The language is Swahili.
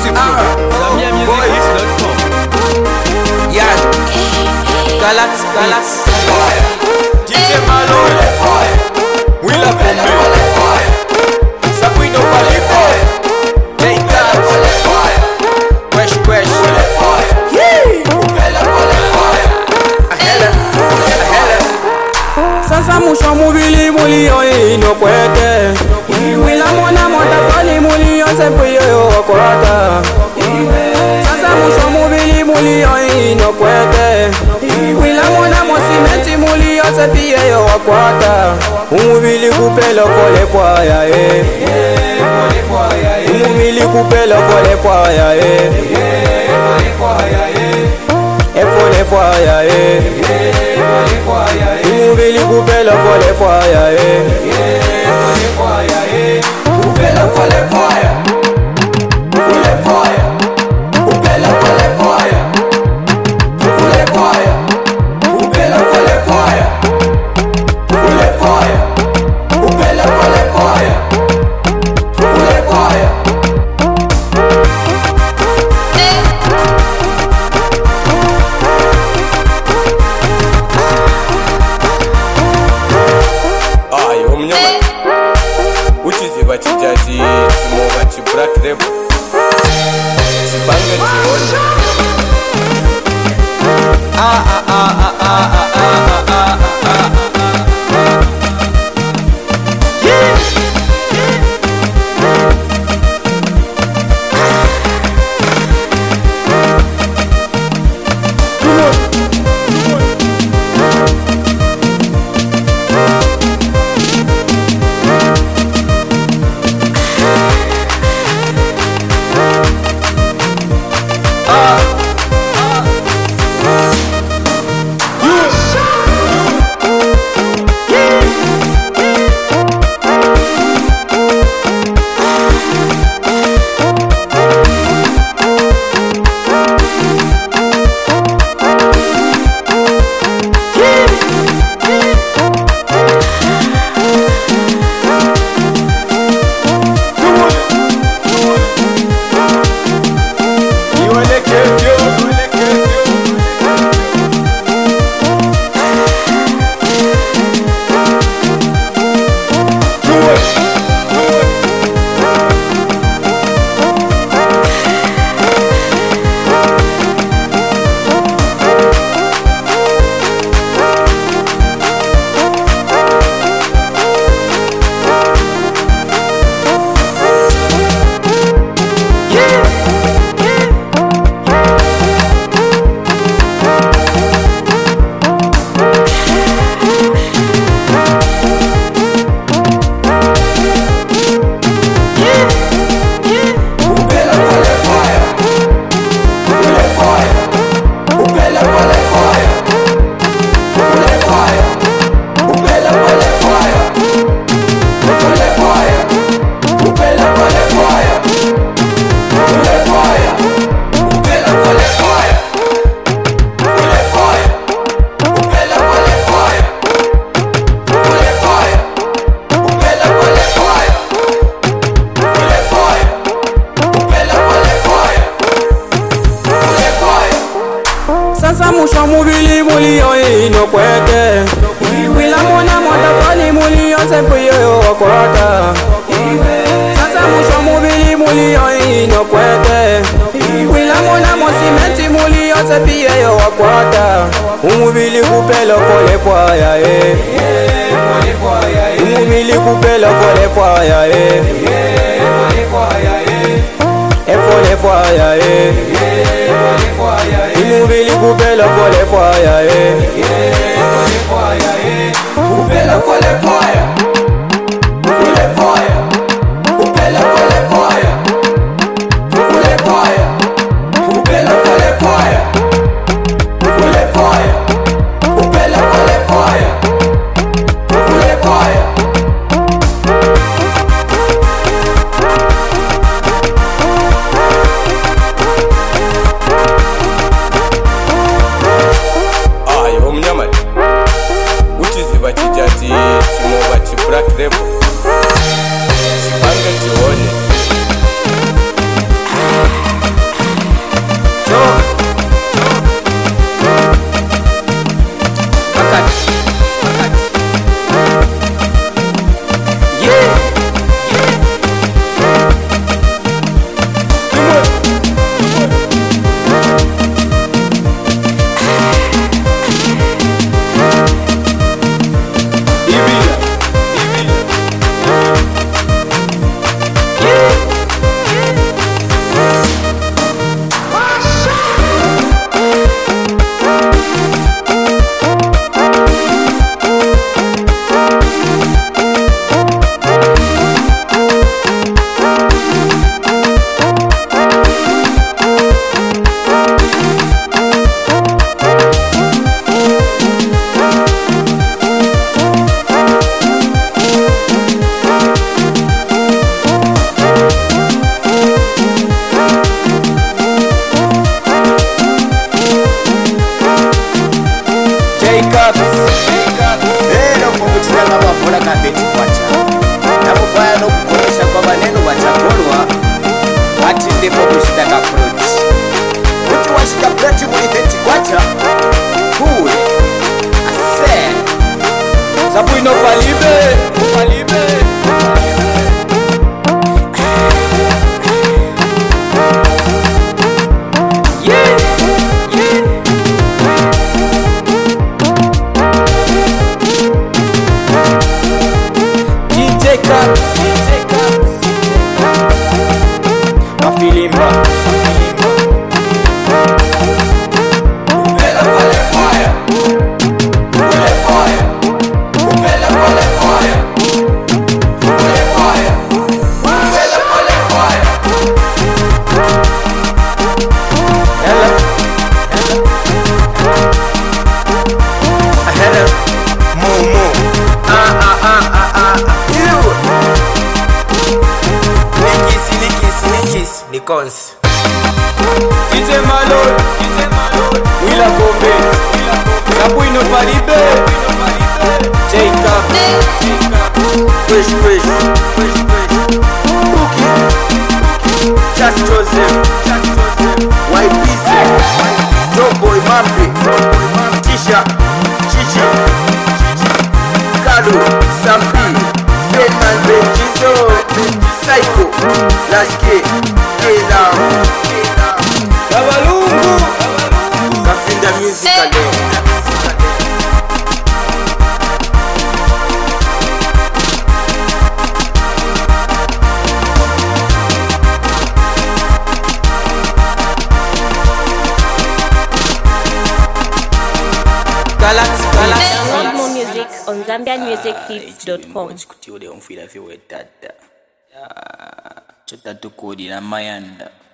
ZambiaMusicHits.com. Yeah, Galax, DJ Malo, Willa Pombe, Sabrina Palipo, Jay Tabs, Fresh, Sasa musho mubili mulio ino kwete Willa mona monta fali mulio sepuyo wakorata Sasa musho mubili mulio ino kwete Willa mona mosimenti mulio sepiyo wakorata Umubili kupelo kole kwaya Umubili kupelo kole kwaya Efole kwaya Umubili kupelo kole kwaya Kupelo kole kwaya Kule kwaya Kupelo kole kwaya Kule kwaya Kupelo kole kwaya Kule kwaya Kupelo kole kwaya Kule kwaya Ayo mnyama Uchizi bachijati Chimo bachi black rebel Chibange chiona Sasa musho mubili mulio ino kwete Willa mona monta fali mulio sepuyo wakorata Sasa musho mubili mulio ino kwete Willa mona mosimenti mulio sepiyo wakorata Umubili kupelo kole kwaya Umubili kupelo kole kwaya Efole kwaya Umubili kupelo kole kwaya Kupelo kole kwaya Kule kwaya Kupelo kole kwaya Kule kwaya Kupelo kole kwaya Kule kwaya Kupelo kole kwaya Kule kwaya Ayo mnyama Uchizi bachijati Chimo bachi Monday for kushitaka approach uti washika brati muliteti kwacha huwe ase sabu ino palibe Nikons DJ Malone Wila Kombe Sabu ino palibe Jacob Fresh Buki Just Joseph YPC Zoboy Mambi Tisha Chichi Kalu Sampi Fedman Benjizo Psycho Laske Babalungu Kafinda Music Alone Download more music on ZambianMusicHits.com. Chota tukodi na mayanda